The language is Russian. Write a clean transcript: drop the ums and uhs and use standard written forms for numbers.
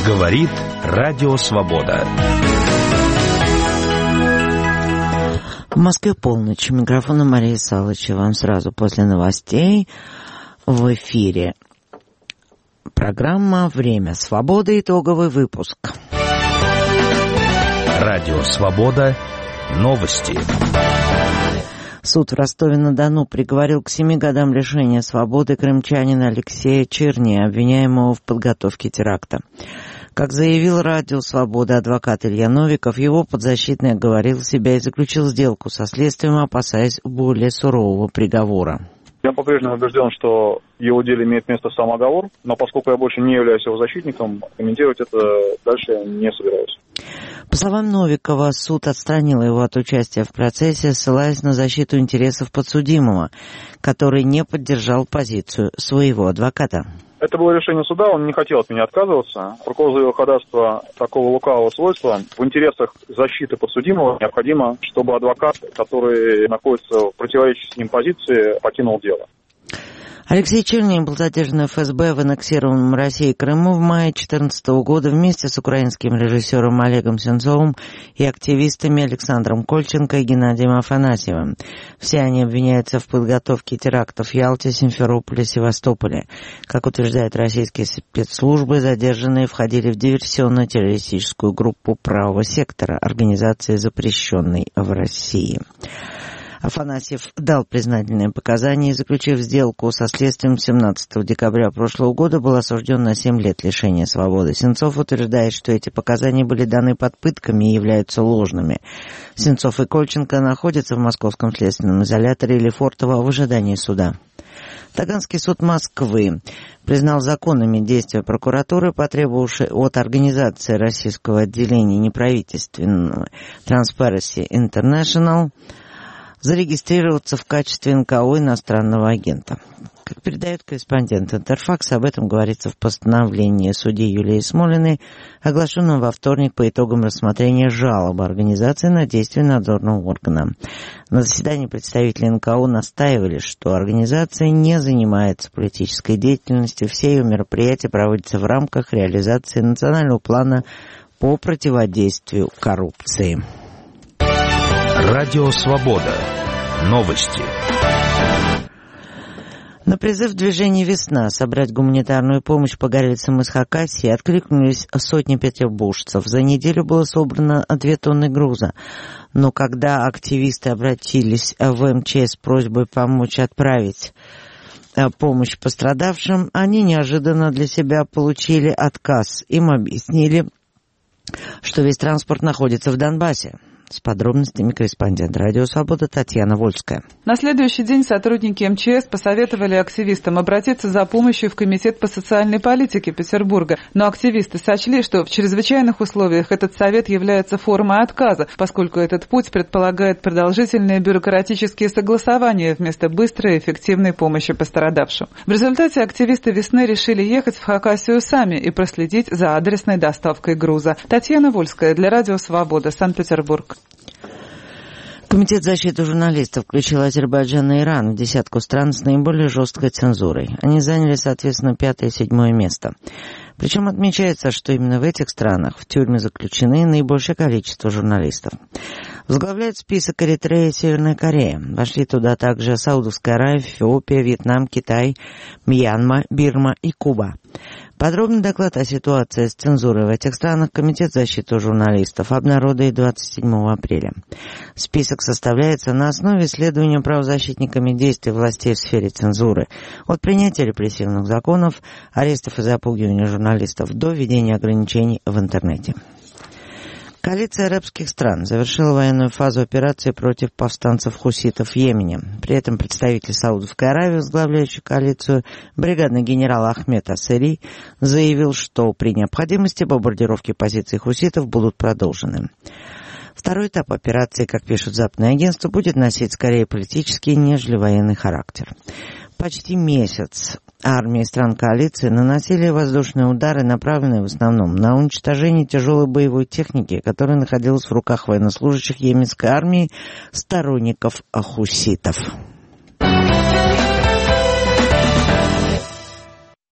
Говорит Радио Свобода. В Москве полночь. Микрофон Мария Салычева. Вам сразу после новостей в эфире программа «Время свободы». Итоговый выпуск. Радио Свобода. Новости. Суд в Ростове-на-Дону приговорил к 7 годам лишения свободы крымчанина Алексея Черния, обвиняемого в подготовке теракта. Как заявил Радио Свобода адвокат Илья Новиков, его подзащитный оговорил себя и заключил сделку со следствием, опасаясь более сурового приговора. Я по-прежнему убежден, что в его деле имеет место самооговор, но поскольку я больше не являюсь его защитником, комментировать это дальше я не собираюсь. По словам Новикова, суд отстранил его от участия в процессе, ссылаясь на защиту интересов подсудимого, который не поддержал позицию своего адвоката. Это было решение суда, он не хотел от меня отказываться. Прокурор заявил ходатайство такого лукавого свойства. В интересах защиты подсудимого необходимо, чтобы адвокат, который находится в противоречащей с ним позиции, покинул дело. Алексей Черний был задержан ФСБ в аннексированном Россией Крыму в мае 2014 года вместе с украинским режиссером Олегом Сенцовым и активистами Александром Кольченко и Геннадием Афанасьевым. Все они обвиняются в подготовке терактов в Ялте, Симферополе, Севастополе. Как утверждают российские спецслужбы, задержанные входили в диверсионно-террористическую группу правого сектора, организации, запрещенной в России. Афанасьев дал признательные показания и, заключив сделку со следствием 17 декабря прошлого года, был осужден на 7 лет лишения свободы. Сенцов утверждает, что эти показания были даны под пытками и являются ложными. Сенцов и Кольченко находятся в московском следственном изоляторе Лефортово в ожидании суда. Таганский суд Москвы признал законными действия прокуратуры, потребовавшей от организации российского отделения неправительственного Transparency International зарегистрироваться в качестве НКО иностранного агента. Как передает корреспондент Интерфакс, об этом говорится в постановлении судьи Юлии Смолиной, оглашенном во вторник по итогам рассмотрения жалобы организации на действия надзорного органа. На заседании представители НКО настаивали, что организация не занимается политической деятельностью, все ее мероприятия проводятся в рамках реализации национального плана по противодействию коррупции. Радио Свобода. Новости. На призыв движения «Весна» собрать гуманитарную помощь погорельцам из Хакасии откликнулись сотни петербуржцев. За неделю было собрано 2 тонны груза. Но когда активисты обратились в МЧС с просьбой помочь отправить помощь пострадавшим, они неожиданно для себя получили отказ. Им объяснили, что весь транспорт находится в Донбассе. С подробностями корреспондент Радио Свобода Татьяна Вольская. На следующий день сотрудники МЧС посоветовали активистам обратиться за помощью в Комитет по социальной политике Петербурга. Но активисты сочли, что в чрезвычайных условиях этот совет является формой отказа, поскольку этот путь предполагает продолжительные бюрократические согласования вместо быстрой и эффективной помощи пострадавшим. В результате активисты «Весны» решили ехать в Хакасию сами и проследить за адресной доставкой груза. Татьяна Вольская для Радио Свобода, Санкт-Петербург. Комитет защиты журналистов включил Азербайджан и Иран в десятку стран с наиболее жесткой цензурой. Они заняли, соответственно, 5 и 7 место. Причем отмечается, что именно в этих странах в тюрьмы заключены наибольшее количество журналистов. Возглавляют список Эритрея и Северная Корея. Вошли туда также Саудовская Аравия, Эфиопия, Вьетнам, Китай, Мьянма, Бирма и Куба. Подробный доклад о ситуации с цензурой в этих странах Комитет защиты журналистов обнародует 27 апреля. Список составляется на основе исследования правозащитниками действий властей в сфере цензуры, от принятия репрессивных законов, арестов и запугивания журналистов до введения ограничений в интернете. Коалиция арабских стран завершила военную фазу операции против повстанцев-хуситов в Йемене. При этом представитель Саудовской Аравии, возглавляющий коалицию, бригадный генерал Ахмед Ассери, заявил, что при необходимости бомбардировки позиций хуситов будут продолжены. Второй этап операции, как пишут западные агентства, будет носить скорее политический, нежели военный характер. Почти месяц армии стран коалиции наносили воздушные удары, направленные в основном на уничтожение тяжелой боевой техники, которая находилась в руках военнослужащих йеменской армии, сторонников хуситов.